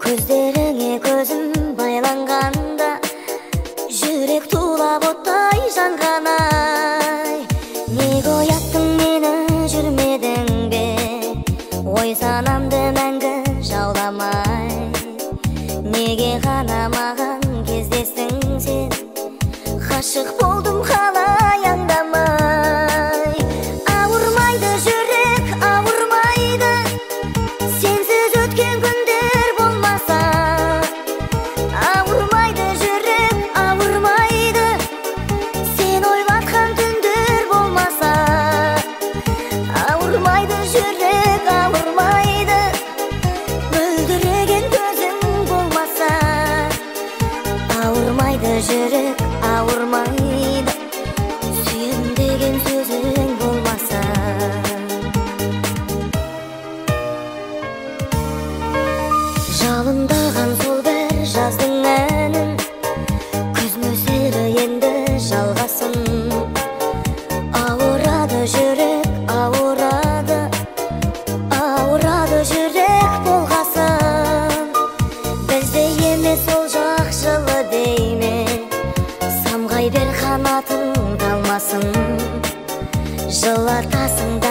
көздеріңе көзім байланғанда жүрек тулап оттай жанған-ай. Неге ояттың мені, жүрмедің бе ой санамды мәңгі жауламай? Неге ғана маған кездестің сен, ғашық болдым қалай аңдамай? Ауырмайды жүрек, ауырмайды, сенсіз өткен күндер болмаса. Ауырмайды жүрек, ауырмайды, сен ойлатқан түндер болмаса. Ауырмайды жүрек, ауырмайды, мөлдіреген көзің болмаса. Ауырмайды жүрек, ауырмайды, сүйем деген сөзің болмаса. Жалындаған сол бір жаздың әнін, күз нөсері енді жалғасын. Ауырады жүрек, ауырады, ауырады жүрек болғасын. Бізде емес ол жақ жылы дейме, самғай бер қанатың талмасын. Жылатасың